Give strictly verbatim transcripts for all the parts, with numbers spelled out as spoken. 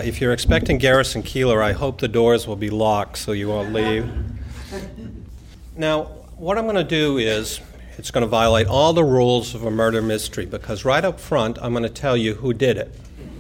if you're expecting Garrison Keillor, I hope the doors will be locked so you won't leave. Now, what I'm going to do is, it's going to violate all the rules of a murder mystery, because right up front, I'm going to tell you who did it.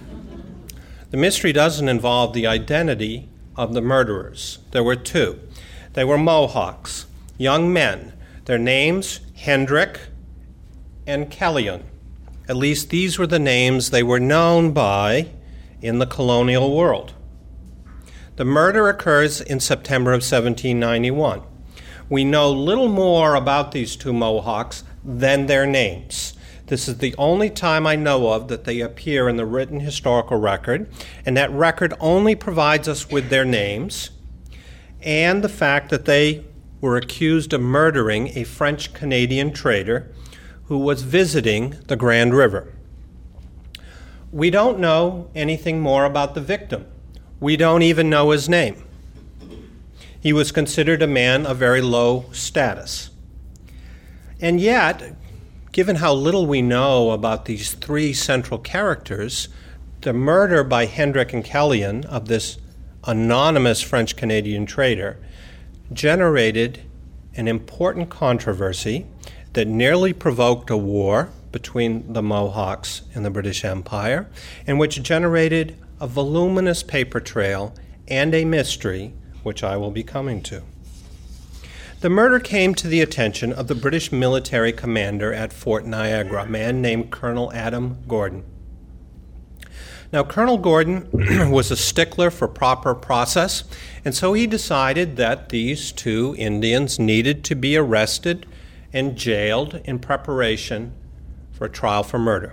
The mystery doesn't involve the identity of the murderers. There were two. They were Mohawks, young men. Their names, Hendrick and Kellyan. At least these were the names they were known by in the colonial world. The murder occurs in September of seventeen ninety-one. We know little more about these two Mohawks than their names. This is the only time I know of that they appear in the written historical record, and that record only provides us with their names and the fact that they were accused of murdering a French-Canadian trader who was visiting the Grand River. We don't know anything more about the victim. We don't even know his name. He was considered a man of very low status. And yet, given how little we know about these three central characters, the murder by Hendrick and Kellyan of this anonymous French-Canadian trader generated an important controversy that nearly provoked a war between the Mohawks and the British Empire, and which generated a voluminous paper trail and a mystery, which I will be coming to. The murder came to the attention of the British military commander at Fort Niagara, a man named Colonel Adam Gordon. Now, Colonel Gordon was a stickler for proper process, and so he decided that these two Indians needed to be arrested and jailed in preparation for a trial for murder.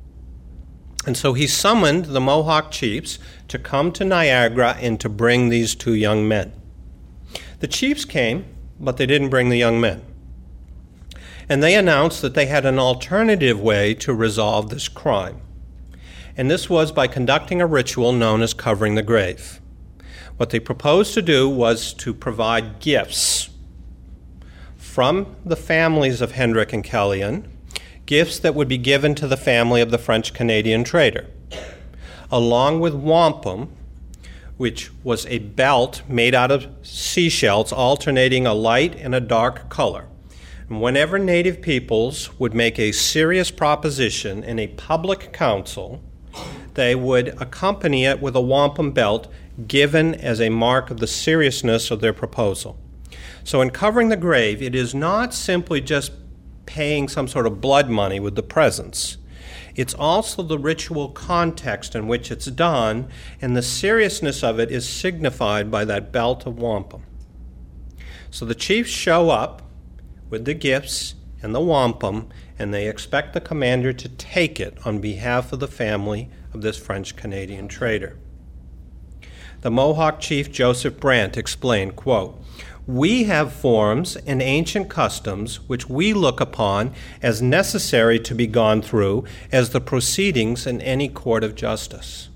And so he summoned the Mohawk chiefs to come to Niagara and to bring these two young men. The chiefs came, but they didn't bring the young men. And they announced that they had an alternative way to resolve this crime. And this was by conducting a ritual known as covering the grave. What they proposed to do was to provide gifts from the families of Hendrick and Kellyan, gifts that would be given to the family of the French-Canadian trader, along with wampum, which was a belt made out of seashells alternating a light and a dark color. And whenever native peoples would make a serious proposition in a public council, they would accompany it with a wampum belt given as a mark of the seriousness of their proposal. So in covering the grave, it is not simply just paying some sort of blood money with the presents. It's also the ritual context in which it's done, and the seriousness of it is signified by that belt of wampum. So the chiefs show up with the gifts and the wampum, and they expect the commander to take it on behalf of the family of this French-Canadian trader. The Mohawk chief Joseph Brant explained, quote, "We have forms and ancient customs which we look upon as necessary to be gone through as the proceedings in any court of justice."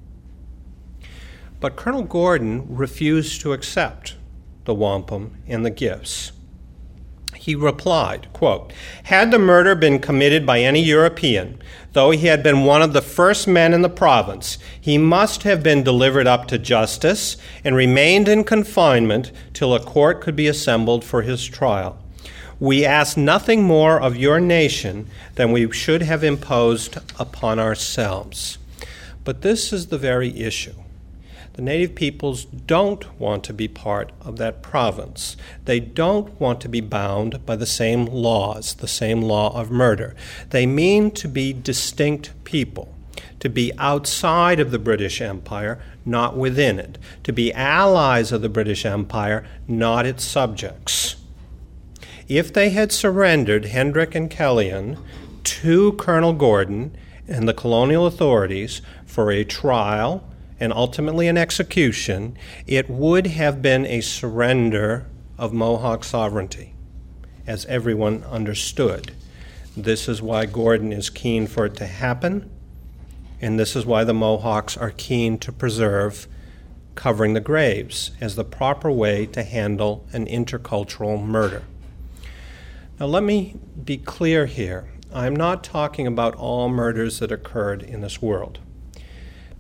But Colonel Gordon refused to accept the wampum and the gifts. He replied, quote, "Had the murder been committed by any European, though he had been one of the first men in the province, he must have been delivered up to justice and remained in confinement till a court could be assembled for his trial. We ask nothing more of your nation than we should have imposed upon ourselves." But this is the very issue. The native peoples don't want to be part of that province. They don't want to be bound by the same laws, the same law of murder. They mean to be distinct people, to be outside of the British Empire, not within it, to be allies of the British Empire, not its subjects. If they had surrendered Hendrick and Kellyan to Colonel Gordon and the colonial authorities for a trial and ultimately an execution, it would have been a surrender of Mohawk sovereignty, as everyone understood. This is why Gordon is keen for it to happen, and this is why the Mohawks are keen to preserve covering the graves as the proper way to handle an intercultural murder. Now let me be clear here. I'm not talking about all murders that occurred in this world.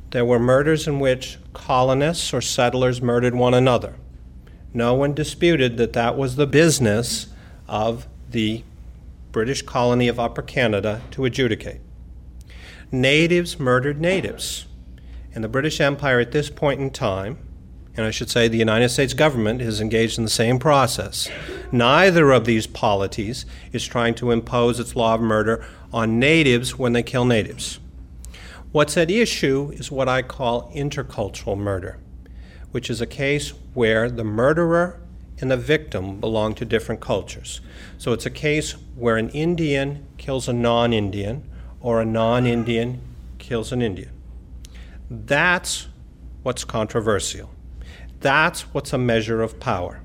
there were murders in which colonists or settlers murdered one another. No one disputed that that was the business of the British colony of Upper Canada to adjudicate. Natives murdered natives. And the British Empire at this point in time, and I should say the United States government is engaged in the same process. Neither of these polities is trying to impose its law of murder on natives when they kill natives. What's at issue is what I call intercultural murder, which is a case where the murderer and the victim belong to different cultures. So it's a case where an Indian kills a non-Indian or a non-Indian kills an Indian. That's what's controversial. That's what's a measure of power.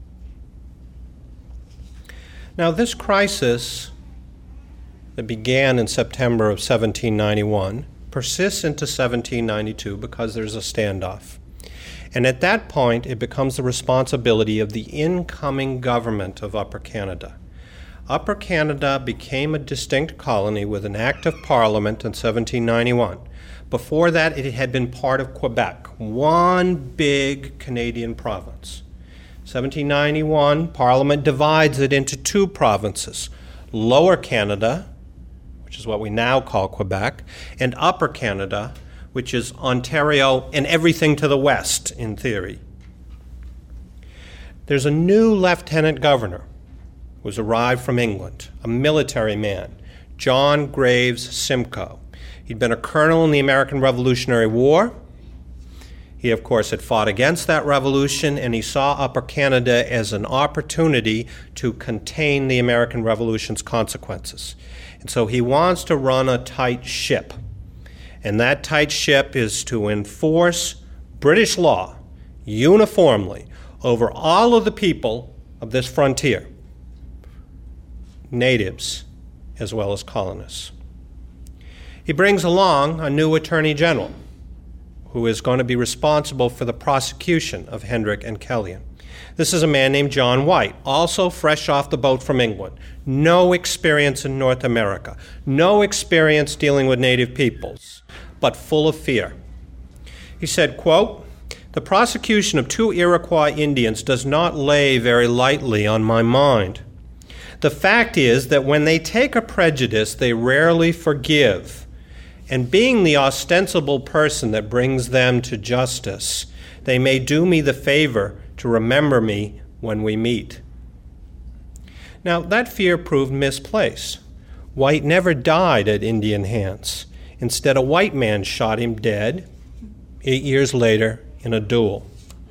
Now, this crisis that began in September of seventeen ninety-one persists into seventeen ninety-two because there's a standoff. And at that point, it becomes the responsibility of the incoming government of Upper Canada. Upper Canada became a distinct colony with an act of parliament in seventeen ninety-one. Before that, it had been part of Quebec, one big Canadian province. seventeen ninety-one, Parliament divides it into two provinces, Lower Canada, which is what we now call Quebec, and Upper Canada, which is Ontario and everything to the west, in theory. There's a new lieutenant governor who has arrived from England, a military man, John Graves Simcoe. He'd been a colonel in the American Revolutionary War. He, of course, had fought against that revolution, and he saw Upper Canada as an opportunity to contain the American Revolution's consequences. And so he wants to run a tight ship. And that tight ship is to enforce British law uniformly over all of the people of this frontier, natives as well as colonists. He brings along a new attorney general who is going to be responsible for the prosecution of Hendrick and Kellyan. This is a man named John White, also fresh off the boat from England. No experience in North America, no experience dealing with native peoples, but full of fear. He said, quote, "The prosecution of two Iroquois Indians does not lay very lightly on my mind. The fact is that when they take a prejudice, they rarely forgive. And being the ostensible person that brings them to justice, they may do me the favor to remember me when we meet." Now, that fear proved misplaced. White never died at Indian hands. Instead, a white man shot him dead eight years later in a duel.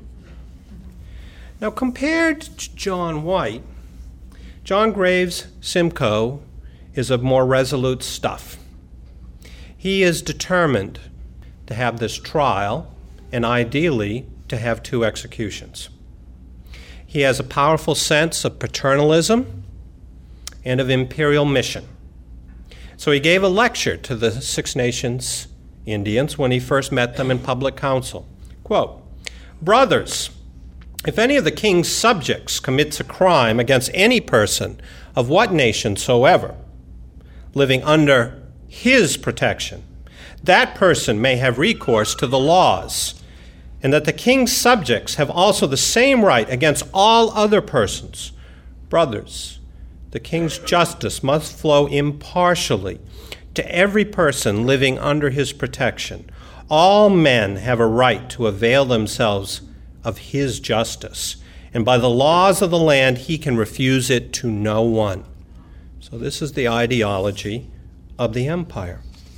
Now, compared to John White, John Graves Simcoe is of more resolute stuff. He is determined to have this trial and ideally to have two executions. He has a powerful sense of paternalism and of imperial mission. So he gave a lecture to the Six Nations Indians when he first met them in public council. Quote, "Brothers, if any of the king's subjects commits a crime against any person of what nation soever, living under his protection, that person may have recourse to the laws, and that the king's subjects have also the same right against all other persons. Brothers, the king's justice must flow impartially to every person living under his protection. All men have a right to avail themselves of his justice, and by the laws of the land he can refuse it to no one." So this is the ideology of the empire.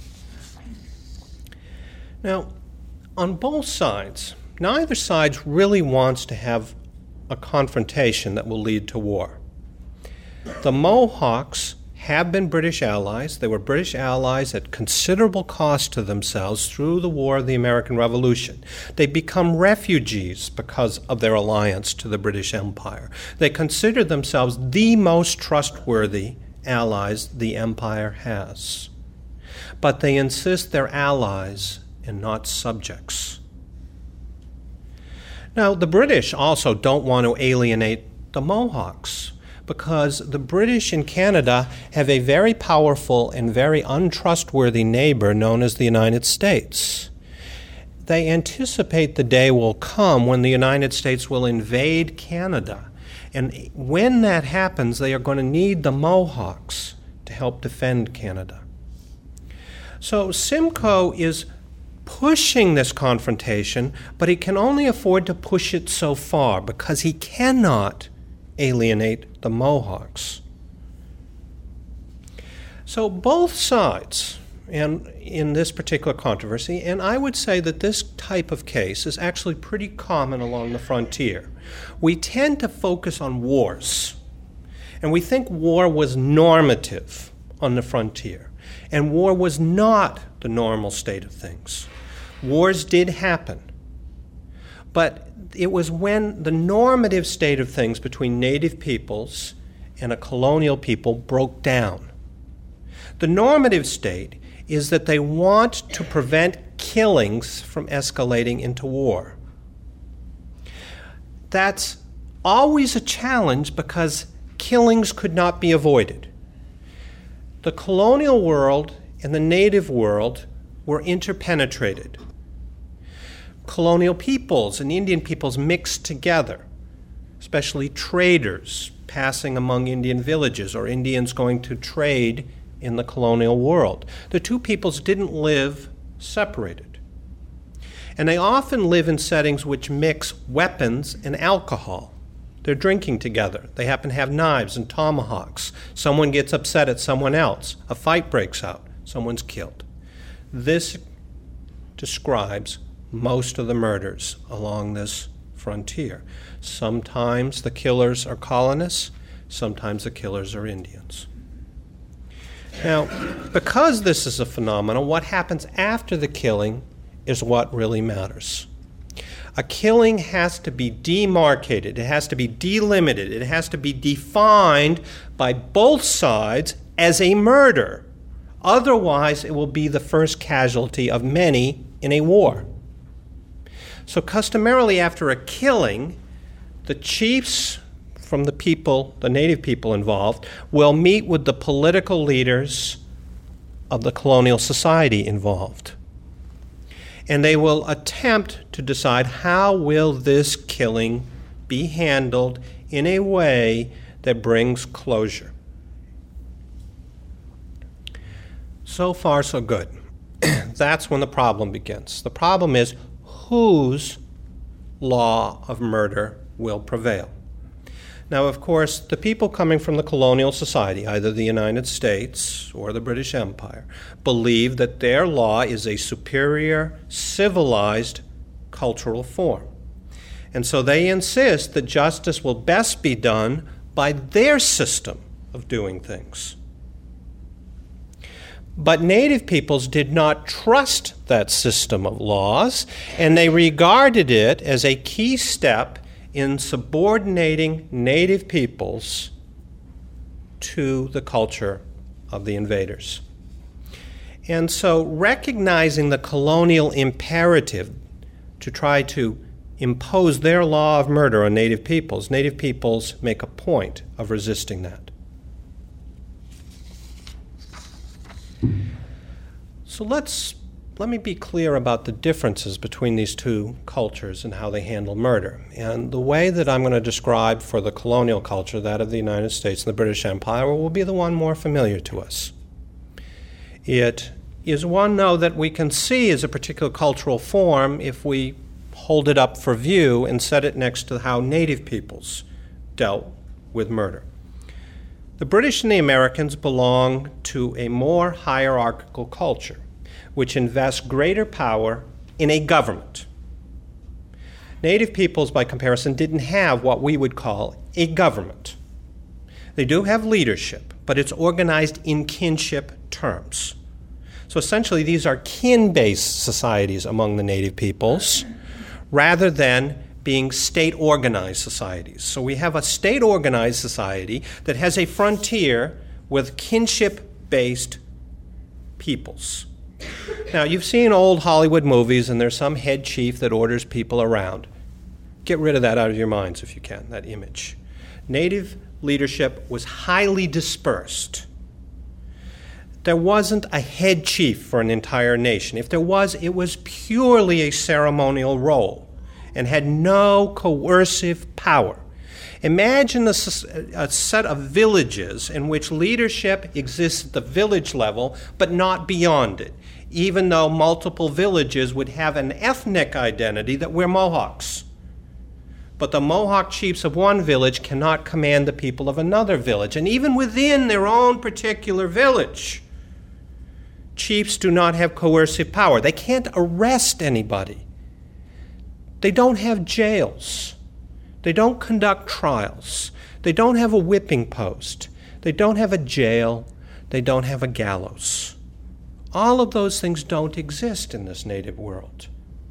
Now, on both sides, neither side really wants to have a confrontation that will lead to war. The Mohawks have been British allies. They were British allies at considerable cost to themselves through the War of the American Revolution. They become refugees because of their alliance to the British Empire. They consider themselves the most trustworthy allies the empire has. But they insist they're allies and not subjects. Now, the British also don't want to alienate the Mohawks because the British in Canada have a very powerful and very untrustworthy neighbor known as the United States. they anticipate the day will come when the United States will invade Canada. And when that happens, they are going to need the Mohawks to help defend Canada. So Simcoe is pushing this confrontation, but he can only afford to push it so far because he cannot alienate the Mohawks. So both sides, and in this particular controversy, and I would say that this type of case is actually pretty common along the frontier. We tend to focus on wars, and we think war was normative on the frontier, and war was not the normal state of things. Wars did happen, but it was when the normative state of things between native peoples and a colonial people broke down. The normative state is that they want to prevent killings from escalating into war. That's always a challenge because killings could not be avoided. The colonial world and the native world were interpenetrated. Colonial peoples and Indian peoples mixed together, especially traders passing among Indian villages or Indians going to trade in the colonial world. The two peoples didn't live separated. And they often live in settings which mix weapons and alcohol. They're drinking together. They happen to have knives and tomahawks. Someone gets upset at someone else. A fight breaks out. Someone's killed. This describes most of the murders along this frontier. Sometimes the killers are colonists. Sometimes the killers are Indians. Now, because this is a phenomenon, what happens after the killing is what really matters. A killing has to be demarcated, it has to be delimited, it has to be defined by both sides as a murder. Otherwise, it will be the first casualty of many in a war. So customarily after a killing, the chiefs from the people, the native people involved, will meet with the political leaders of the colonial society involved. And they will attempt to decide how will this killing be handled in a way that brings closure. So far, so good. That's when the problem begins. The problem is whose law of murder will prevail. Now, of course, the people coming from the colonial society, either the United States or the British Empire, believe that their law is a superior, civilized cultural form. And so they insist that justice will best be done by their system of doing things. But native peoples did not trust that system of laws, and they regarded it as a key step in subordinating native peoples to the culture of the invaders. And so recognizing the colonial imperative to try to impose their law of murder on native peoples, native peoples make a point of resisting that. So let's Let me be clear about the differences between these two cultures and how they handle murder. And the way that I'm going to describe for the colonial culture, that of the United States and the British Empire, will be the one more familiar to us. It is one, though, that we can see as a particular cultural form if we hold it up for view and set it next to how native peoples dealt with murder. The British and the Americans belong to a more hierarchical culture, which invests greater power in a government. Native peoples, by comparison, didn't have what we would call a government. They do have leadership, but it's organized in kinship terms. So essentially, these are kin-based societies among the native peoples, rather than being state-organized societies. So we have a state-organized society that has a frontier with kinship-based peoples. Now, you've seen old Hollywood movies, and there's some head chief that orders people around. Get rid of that out of your minds if you can, that image. Native leadership was highly dispersed. There wasn't a head chief for an entire nation. If there was, it was purely a ceremonial role and had no coercive power. Imagine a, a set of villages in which leadership exists at the village level, but not beyond it, even though multiple villages would have an ethnic identity that we're Mohawks. But the Mohawk chiefs of one village cannot command the people of another village. And even within their own particular village, chiefs do not have coercive power. They can't arrest anybody. They don't have jails. They don't conduct trials. They don't have a whipping post. They don't have a jail. They don't have a gallows. All of those things don't exist in this native world.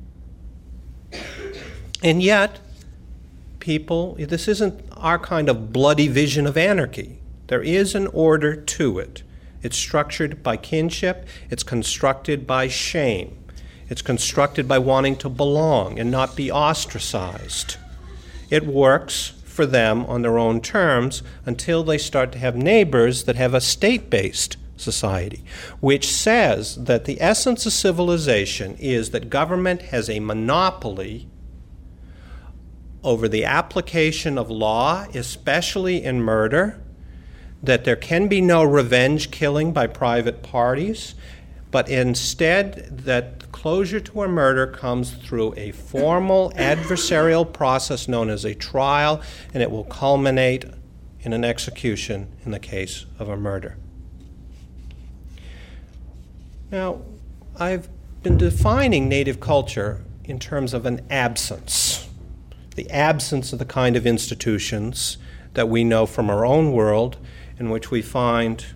And yet, people, this isn't our kind of bloody vision of anarchy. There is an order to it. It's structured by kinship. It's constructed by shame. It's constructed by wanting to belong and not be ostracized. It works for them on their own terms until they start to have neighbors that have a state-based society, which says that the essence of civilization is that government has a monopoly over the application of law, especially in murder, that there can be no revenge killing by private parties, but instead that closure to a murder comes through a formal adversarial process known as a trial, and it will culminate in an execution in the case of a murder. Now, I've been defining native culture in terms of an absence, the absence of the kind of institutions that we know from our own world in which we find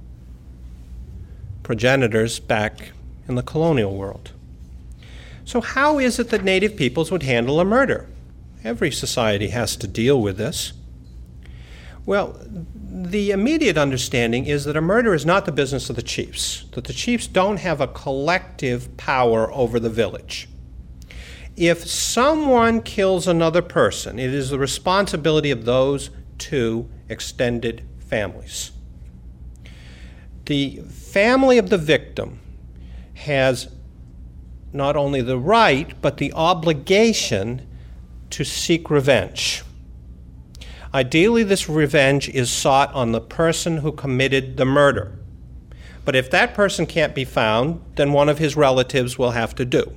progenitors back in the colonial world. So how is it that native peoples would handle a murder? Every society has to deal with this. Well, the immediate understanding is that a murder is not the business of the chiefs, that the chiefs don't have a collective power over the village. If someone kills another person, it is the responsibility of those two extended families. The family of the victim has not only the right, but the obligation to seek revenge. Ideally, this revenge is sought on the person who committed the murder. But if that person can't be found, then one of his relatives will have to do.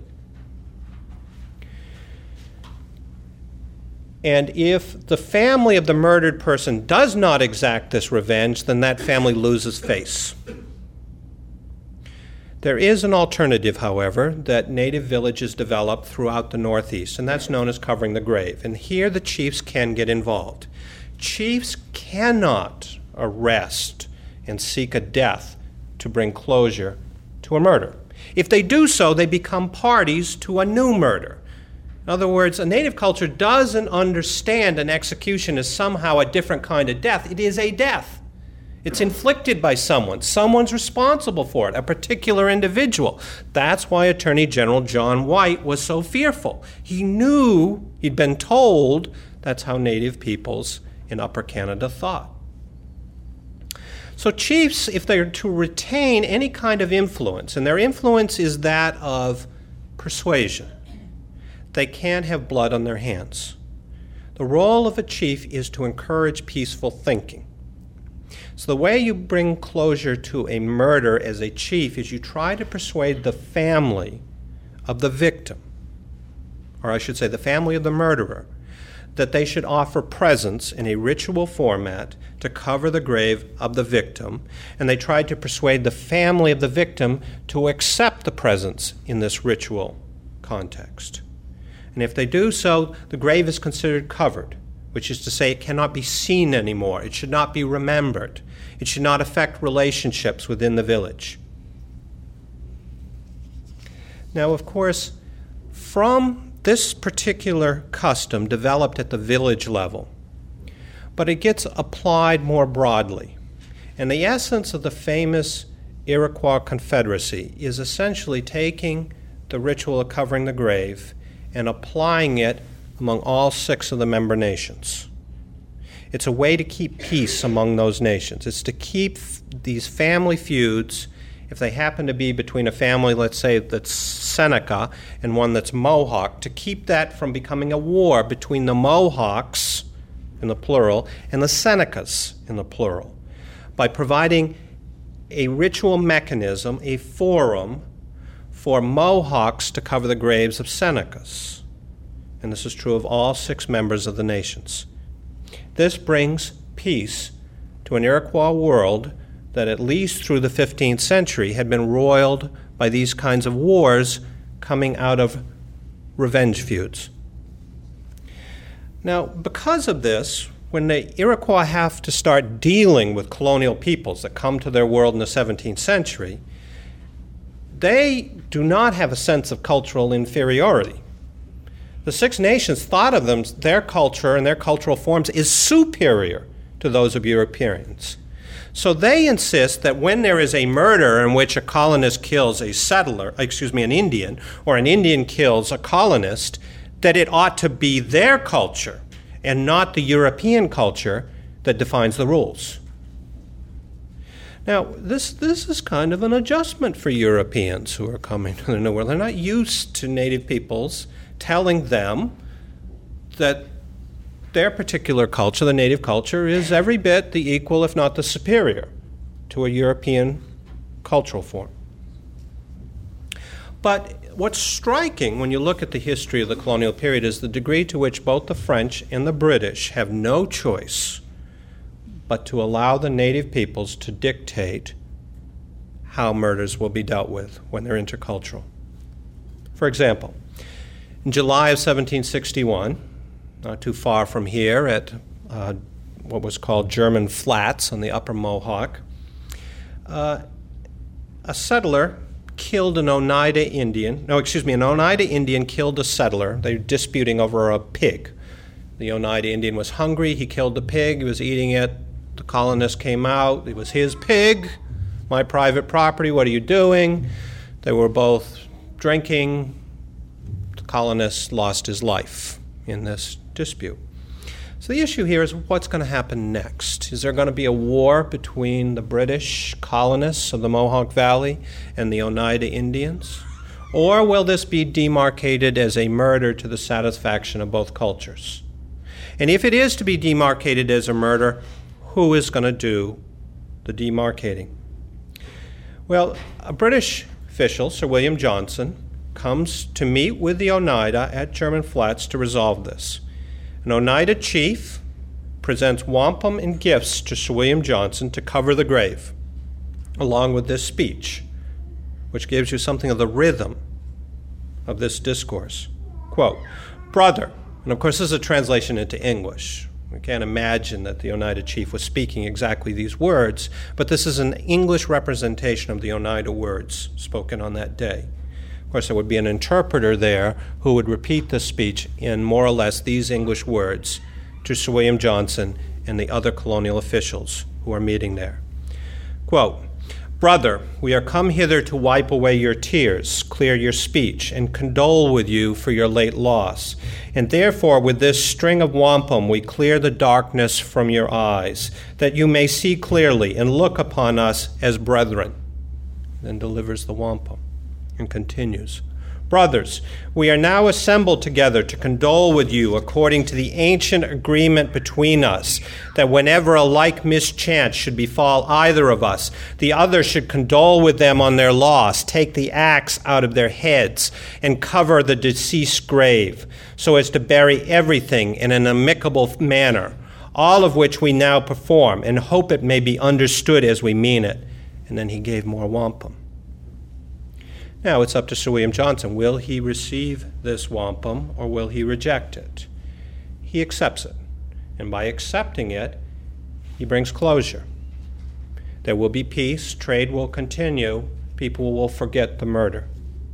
And if the family of the murdered person does not exact this revenge, then that family loses face. There is an alternative, however, that native villages develop throughout the Northeast, and that's known as covering the grave. And here the chiefs can get involved. Chiefs cannot arrest and seek a death to bring closure to a murder. If they do so, they become parties to a new murder. In other words, a native culture doesn't understand an execution as somehow a different kind of death. It is a death. It's inflicted by someone. Someone's responsible for it, a particular individual. That's why Attorney General John White was so fearful. He knew, he'd been told, that's how native peoples in Upper Canada thought. So chiefs, if they're to retain any kind of influence, and their influence is that of persuasion, they can't have blood on their hands. The role of a chief is to encourage peaceful thinking. So the way you bring closure to a murder as a chief is you try to persuade the family of the victim, or I should say the family of the murderer, that they should offer presents in a ritual format to cover the grave of the victim, and they tried to persuade the family of the victim to accept the presents in this ritual context. And if they do so, the grave is considered covered, which is to say it cannot be seen anymore. It should not be remembered. It should not affect relationships within the village. Now, of course, from this particular custom developed at the village level, but it gets applied more broadly. And the essence of the famous Iroquois Confederacy is essentially taking the ritual of covering the grave and applying it among all six of the member nations. It's a way to keep peace among those nations. It's to keep f- these family feuds if they happen to be between a family, let's say, that's Seneca and one that's Mohawk, to keep that from becoming a war between the Mohawks, in the plural, and the Senecas, in the plural, by providing a ritual mechanism, a forum, for Mohawks to cover the graves of Senecas. And this is true of all six members of the nations. This brings peace to an Iroquois world that at least through the fifteenth century had been roiled by these kinds of wars coming out of revenge feuds. Now, because of this, when the Iroquois have to start dealing with colonial peoples that come to their world in the seventeenth century, they do not have a sense of cultural inferiority. The Six Nations thought of them, their culture and their cultural forms, is superior to those of Europeans. So they insist that when there is a murder in which a colonist kills a settler, excuse me, an Indian, or an Indian kills a colonist, that it ought to be their culture and not the European culture that defines the rules. Now, this, this is kind of an adjustment for Europeans who are coming to the New World. They're not used to native peoples telling them that their particular culture, the native culture, is every bit the equal, if not the superior, to a European cultural form. But what's striking when you look at the history of the colonial period is the degree to which both the French and the British have no choice but to allow the native peoples to dictate how murders will be dealt with when they're intercultural. For example, in July of seventeen sixty-one, not too far from here at uh, what was called German Flats on the Upper Mohawk, uh, a settler killed an Oneida Indian. No, excuse me, an Oneida Indian killed a settler. They were disputing over a pig. The Oneida Indian was hungry. He killed the pig. He was eating it. The colonist came out. It was his pig, my private property. What are you doing? They were both drinking. The colonist lost his life in this dispute. So the issue here is what's going to happen next. Is there going to be a war between the British colonists of the Mohawk Valley and the Oneida Indians? Or will this be demarcated as a murder to the satisfaction of both cultures? And if it is to be demarcated as a murder, who is going to do the demarcating? Well, a British official, Sir William Johnson, comes to meet with the Oneida at German Flats to resolve this. An Oneida chief presents wampum and gifts to Sir William Johnson to cover the grave, along with this speech, which gives you something of the rhythm of this discourse. Quote, "Brother," and of course this is a translation into English. We can't imagine that the Oneida chief was speaking exactly these words, but this is an English representation of the Oneida words spoken on that day. Of course, there would be an interpreter there who would repeat the speech in more or less these English words to Sir William Johnson and the other colonial officials who are meeting there. Quote, "Brother, we are come hither to wipe away your tears, clear your speech, and condole with you for your late loss. And therefore, with this string of wampum, we clear the darkness from your eyes, that you may see clearly and look upon us as brethren." Then delivers the wampum and continues. "Brothers, we are now assembled together to condole with you according to the ancient agreement between us, that whenever a like mischance should befall either of us, the other should condole with them on their loss, take the axe out of their heads, and cover the deceased grave, so as to bury everything in an amicable manner, all of which we now perform, and hope it may be understood as we mean it." And then he gave more wampum. Now it's up to Sir William Johnson. Will he receive this wampum or will he reject it? He accepts it. And by accepting it, he brings closure. There will be peace, trade will continue, people will forget the murder.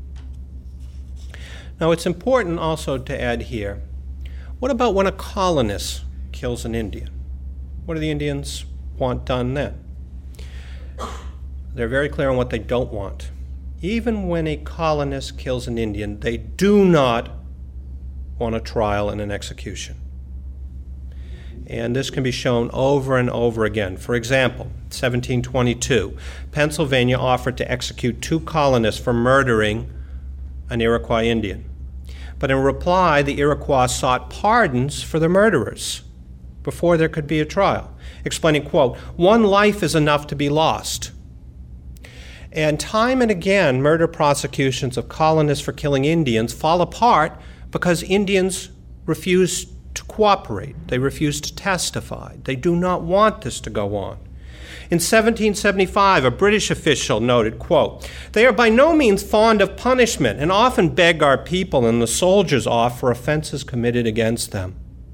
Now it's important also to add here, what about when a colonist kills an Indian? What do the Indians want done then? They're very clear on what they don't want. Even when a colonist kills an Indian, they do not want a trial and an execution. And this can be shown over and over again. For example, seventeen twenty-two, Pennsylvania offered to execute two colonists for murdering an Iroquois Indian. But in reply, the Iroquois sought pardons for the murderers before there could be a trial, explaining, quote, "One life is enough to be lost." And time and again, murder prosecutions of colonists for killing Indians fall apart because Indians refuse to cooperate. They refuse to testify. They do not want this to go on. In seventeen seventy-five, a British official noted, quote, "They are by no means fond of punishment and often beg our people and the soldiers off for offenses committed against them."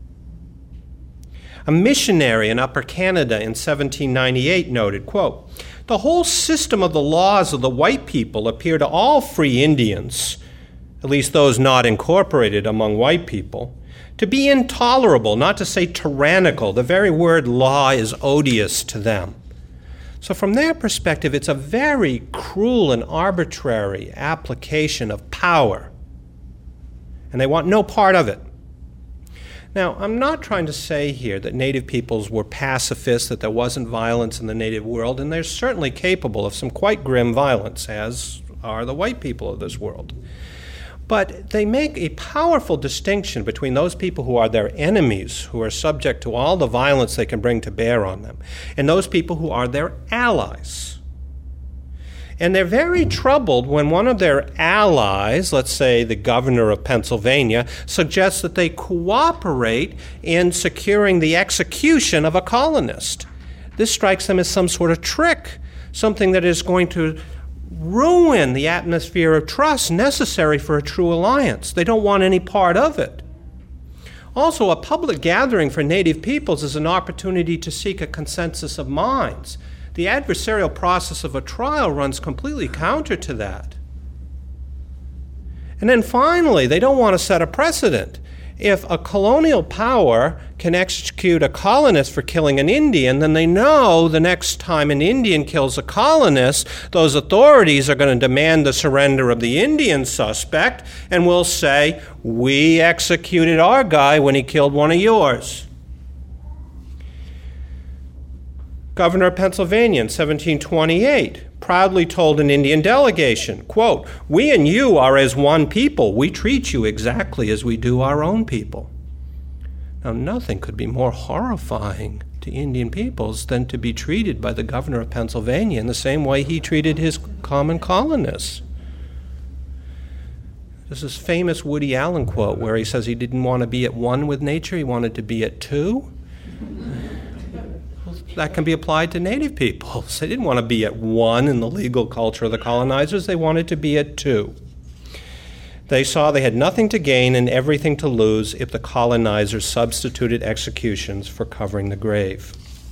A missionary in Upper Canada in seventeen ninety-eight noted, quote, "The whole system of the laws of the white people appear to all free Indians, at least those not incorporated among white people, to be intolerable, not to say tyrannical. The very word law is odious to them." So from their perspective, it's a very cruel and arbitrary application of power, and they want no part of it. Now, I'm not trying to say here that Native peoples were pacifists, that there wasn't violence in the Native world, and they're certainly capable of some quite grim violence, as are the white people of this world. But they make a powerful distinction between those people who are their enemies, who are subject to all the violence they can bring to bear on them, and those people who are their allies. And they're very troubled when one of their allies, let's say the governor of Pennsylvania, suggests that they cooperate in securing the execution of a colonist. This strikes them as some sort of trick, something that is going to ruin the atmosphere of trust necessary for a true alliance. They don't want any part of it. Also, a public gathering for Native peoples is an opportunity to seek a consensus of minds. The adversarial process of a trial runs completely counter to that. And then finally, they don't want to set a precedent. If a colonial power can execute a colonist for killing an Indian, then they know the next time an Indian kills a colonist, those authorities are going to demand the surrender of the Indian suspect and will say, "We executed our guy when he killed one of yours." Governor of Pennsylvania in seventeen twenty-eight proudly told an Indian delegation, quote, "We and you are as one people. We treat you exactly as we do our own people." Now, nothing could be more horrifying to Indian peoples than to be treated by the governor of Pennsylvania in the same way he treated his common colonists. There's this famous Woody Allen quote where he says he didn't want to be at one with nature, he wanted to be at two. That can be applied to Native peoples. They didn't want to be at one in the legal culture of the colonizers. They wanted to be at two. They saw they had nothing to gain and everything to lose if the colonizers substituted executions for covering the grave.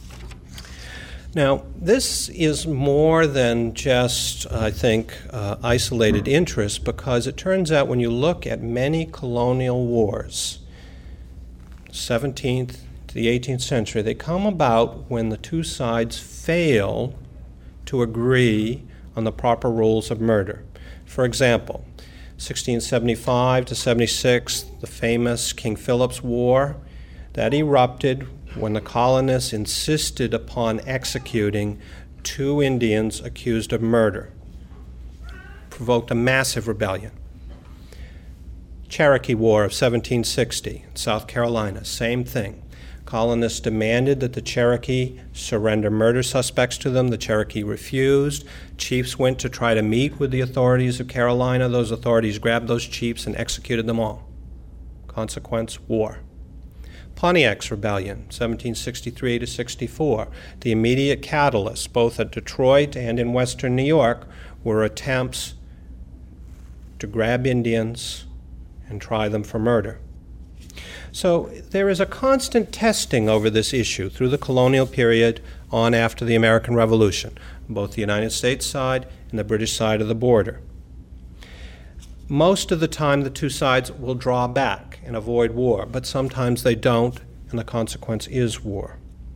Now, this is more than just, I think, uh, isolated interest, because it turns out when you look at many colonial wars, seventeenth to the eighteenth century, they come about when the two sides fail to agree on the proper rules of murder. For example, sixteen seventy-five to seventy-six, the famous King Philip's War, that erupted when the colonists insisted upon executing two Indians accused of murder. Provoked a massive rebellion. Cherokee War of seventeen sixty, South Carolina, same thing. Colonists demanded that the Cherokee surrender murder suspects to them. The Cherokee refused. Chiefs went to try to meet with the authorities of Carolina. Those authorities grabbed those chiefs and executed them all. Consequence, war. Pontiac's Rebellion, seventeen sixty-three to sixty-four. The immediate catalyst, both at Detroit and in western New York, were attempts to grab Indians and try them for murder. So there is a constant testing over this issue through the colonial period on after the American Revolution, both the United States side and the British side of the border. Most of the time the two sides will draw back and avoid war, but sometimes they don't, and the consequence is war.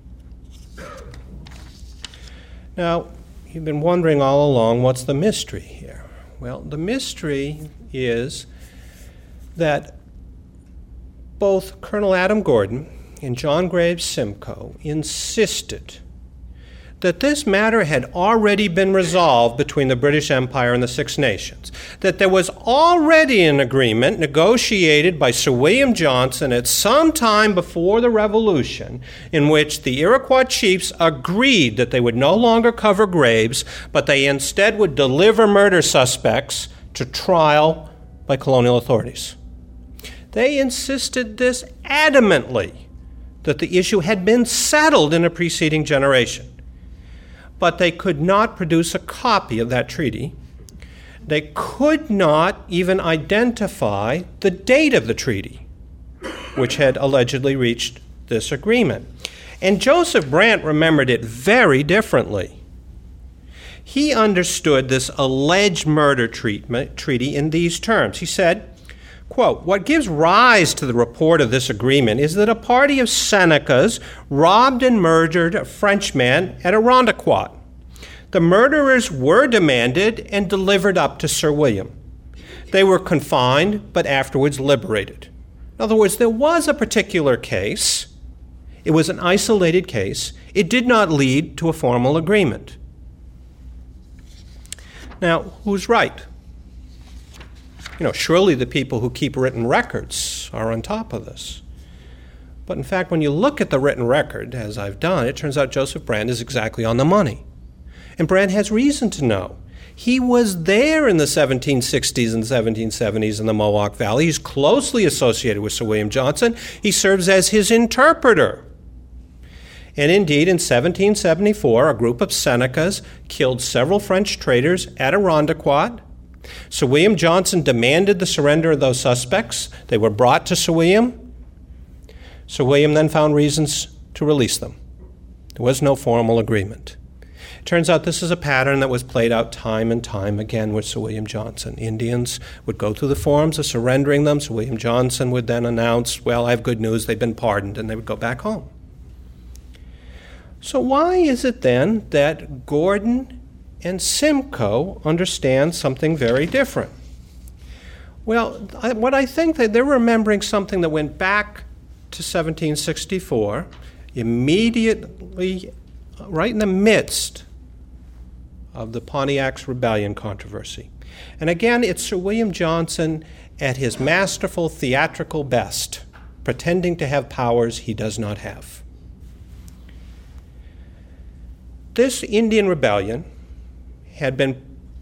Now, you've been wondering all along, what's the mystery here? Well, the mystery is that both Colonel Adam Gordon and John Graves Simcoe insisted that this matter had already been resolved between the British Empire and the Six Nations, that there was already an agreement negotiated by Sir William Johnson at some time before the Revolution in which the Iroquois chiefs agreed that they would no longer cover graves, but they instead would deliver murder suspects to trial by colonial authorities. They insisted this adamantly, that the issue had been settled in a preceding generation. But they could not produce a copy of that treaty. They could not even identify the date of the treaty, which had allegedly reached this agreement. And Joseph Brant remembered it very differently. He understood this alleged murder treatment, treaty in these terms. He said, quote, "What gives rise to the report of this agreement is that a party of Senecas robbed and murdered a Frenchman at Irondequoit. The murderers were demanded and delivered up to Sir William. They were confined, but afterwards liberated." In other words, there was a particular case. It was an isolated case. It did not lead to a formal agreement. Now, who's right? You know, surely the people who keep written records are on top of this. But in fact, when you look at the written record, as I've done, it turns out Joseph Brant is exactly on the money. And Brant has reason to know. He was there in the seventeen sixties and seventeen seventies in the Mohawk Valley. He's closely associated with Sir William Johnson. He serves as his interpreter. And indeed, in seventeen seventy-four, a group of Senecas killed several French traders at Irondequoit. Sir William Johnson demanded the surrender of those suspects. They were brought to Sir William. Sir William then found reasons to release them. There was no formal agreement. It turns out this is a pattern that was played out time and time again with Sir William Johnson. Indians would go through the forms of surrendering them. Sir William Johnson would then announce, well, I have good news, they've been pardoned, and they would go back home. So why is it then that Gordon and Simcoe understand something very different? Well, I, what I think that they're remembering something that went back to seventeen sixty-four, immediately, right in the midst of the Pontiac's Rebellion controversy. And again, it's Sir William Johnson at his masterful theatrical best, pretending to have powers he does not have. This Indian rebellion had been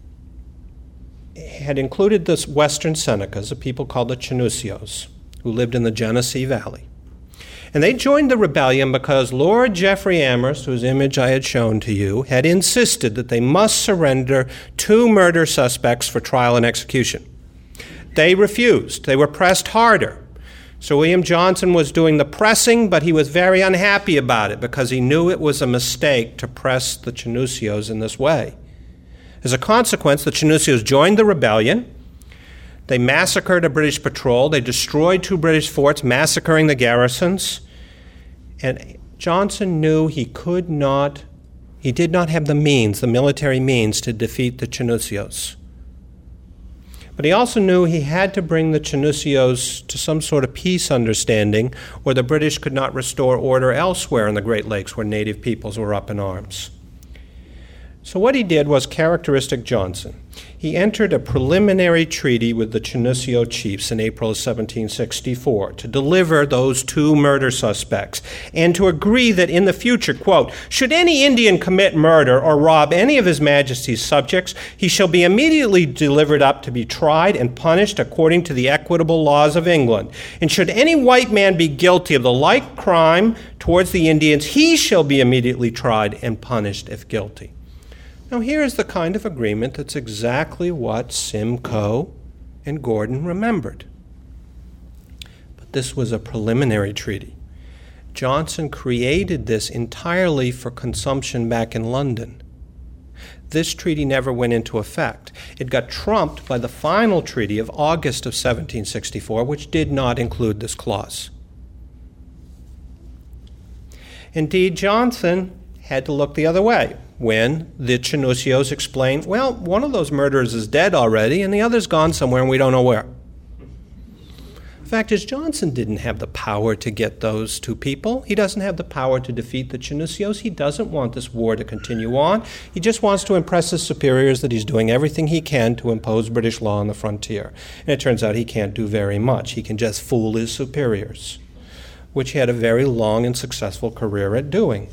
had included the Western Senecas, a people called the Chinusseos, who lived in the Genesee Valley. And they joined the rebellion because Lord Geoffrey Amherst, whose image I had shown to you, had insisted that they must surrender two murder suspects for trial and execution. They refused. They were pressed harder. Sir William Johnson was doing the pressing, but he was very unhappy about it because he knew it was a mistake to press the Chinusseos in this way. As a consequence, the Chinusseos joined the rebellion. They massacred a British patrol. They destroyed two British forts, massacring the garrisons. And Johnson knew he could not, he did not have the means, the military means, to defeat the Chinusseos. But he also knew he had to bring the Chinusseos to some sort of peace understanding, or the British could not restore order elsewhere in the Great Lakes where native peoples were up in arms. So what he did was characteristic Johnson. He entered a preliminary treaty with the Chinusseo chiefs in April of seventeen sixty-four to deliver those two murder suspects and to agree that in the future, quote, should any Indian commit murder or rob any of His Majesty's subjects, he shall be immediately delivered up to be tried and punished according to the equitable laws of England. And should any white man be guilty of the like crime towards the Indians, he shall be immediately tried and punished if guilty. Now, here is the kind of agreement that's exactly what Simcoe and Gordon remembered. But this was a preliminary treaty. Johnson created this entirely for consumption back in London. This treaty never went into effect. It got trumped by the final treaty of August of seventeen sixty-four, which did not include this clause. Indeed, Johnson had to look the other way when the Chinusseos explained, well, one of those murderers is dead already and the other's gone somewhere and we don't know where. The fact is, Johnson didn't have the power to get those two people. He doesn't have the power to defeat the Chinuscios. He doesn't want this war to continue on. He just wants to impress his superiors that he's doing everything he can to impose British law on the frontier. And it turns out he can't do very much. He can just fool his superiors, which he had a very long and successful career at doing.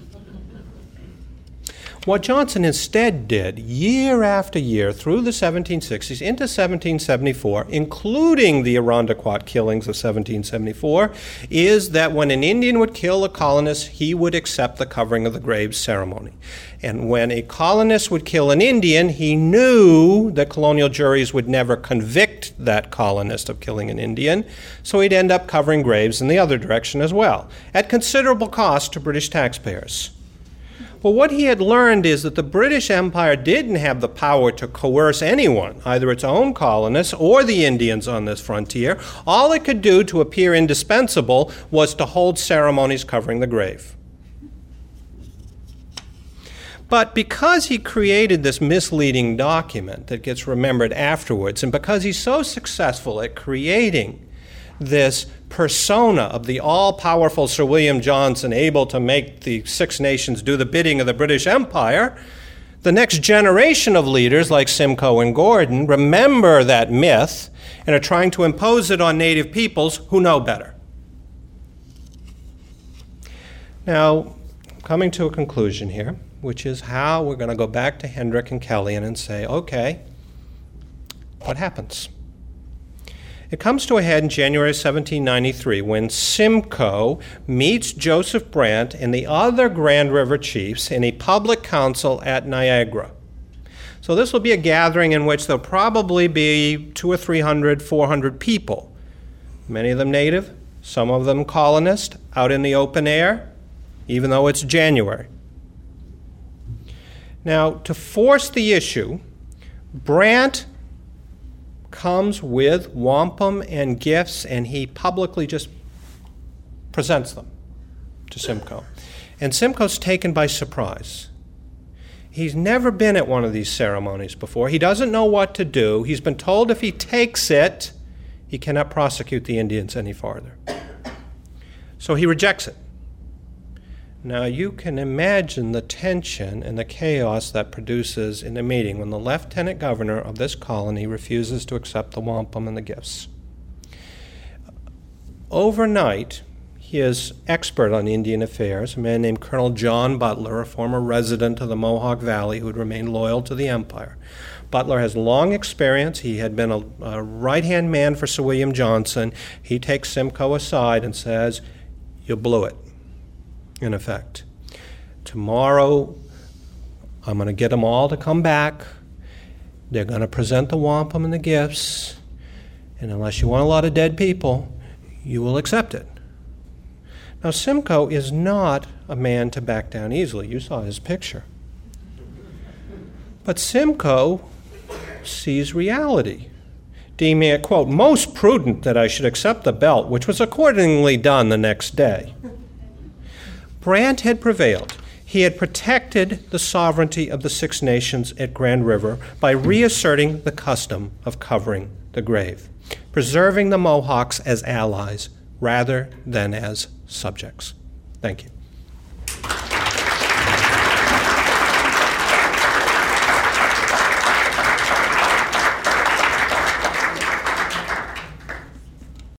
What Johnson instead did, year after year, through the seventeen sixties into seventeen seventy-four, including the Irondequoit killings of seventeen seventy-four, is that when an Indian would kill a colonist, he would accept the covering of the graves ceremony. And when a colonist would kill an Indian, he knew that colonial juries would never convict that colonist of killing an Indian, so he'd end up covering graves in the other direction as well, at considerable cost to British taxpayers. Well, what he had learned is that the British Empire didn't have the power to coerce anyone, either its own colonists or the Indians on this frontier. All it could do to appear indispensable was to hold ceremonies covering the grave. But because he created this misleading document that gets remembered afterwards, and because he's so successful at creating this persona of the all-powerful Sir William Johnson, able to make the Six Nations do the bidding of the British Empire, the next generation of leaders like Simcoe and Gordon remember that myth and are trying to impose it on native peoples who know better. Now, coming to a conclusion here, which is how we're going to go back to Hendrick and Kellyan and say, okay, what happens? It comes to a head in January seventeen ninety-three when Simcoe meets Joseph Brant and the other Grand River chiefs in a public council at Niagara. So this will be a gathering in which there'll probably be two or three hundred, four hundred people, many of them native, some of them colonist, out in the open air, even though it's January. Now, to force the issue, Brant comes with wampum and gifts, and he publicly just presents them to Simcoe. And Simcoe's taken by surprise. He's never been at one of these ceremonies before. He doesn't know what to do. He's been told if he takes it, he cannot prosecute the Indians any farther. So he rejects it. Now, you can imagine the tension and the chaos that produces in a meeting when the lieutenant governor of this colony refuses to accept the wampum and the gifts. Overnight, his expert on Indian affairs, a man named Colonel John Butler, a former resident of the Mohawk Valley who had remained loyal to the Empire. Butler has long experience. He had been a, a right-hand man for Sir William Johnson. He takes Simcoe aside and says, "You blew it." In effect, tomorrow I'm going to get them all to come back. They're going to present the wampum and the gifts, and unless you want a lot of dead people, you will accept it. Now, Simcoe is not a man to back down easily. You saw his picture. But Simcoe sees reality, deeming it, quote, most prudent that I should accept the belt, which was accordingly done the next day. Brant had prevailed. He had protected the sovereignty of the Six Nations at Grand River by reasserting the custom of covering the grave, preserving the Mohawks as allies rather than as subjects. Thank you.